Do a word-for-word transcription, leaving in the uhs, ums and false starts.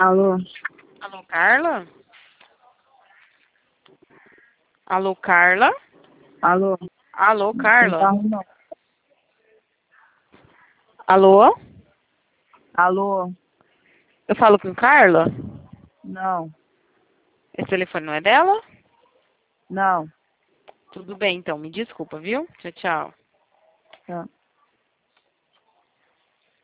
Alô? Alô, Carla? Alô, Carla? Alô? Alô, Não tem Carla? carro, não. Alô? Alô? Eu falo com Carla? Não. Esse telefone não é dela? Não. Tudo bem, então. Me desculpa, viu? Tchau, tchau. Tá.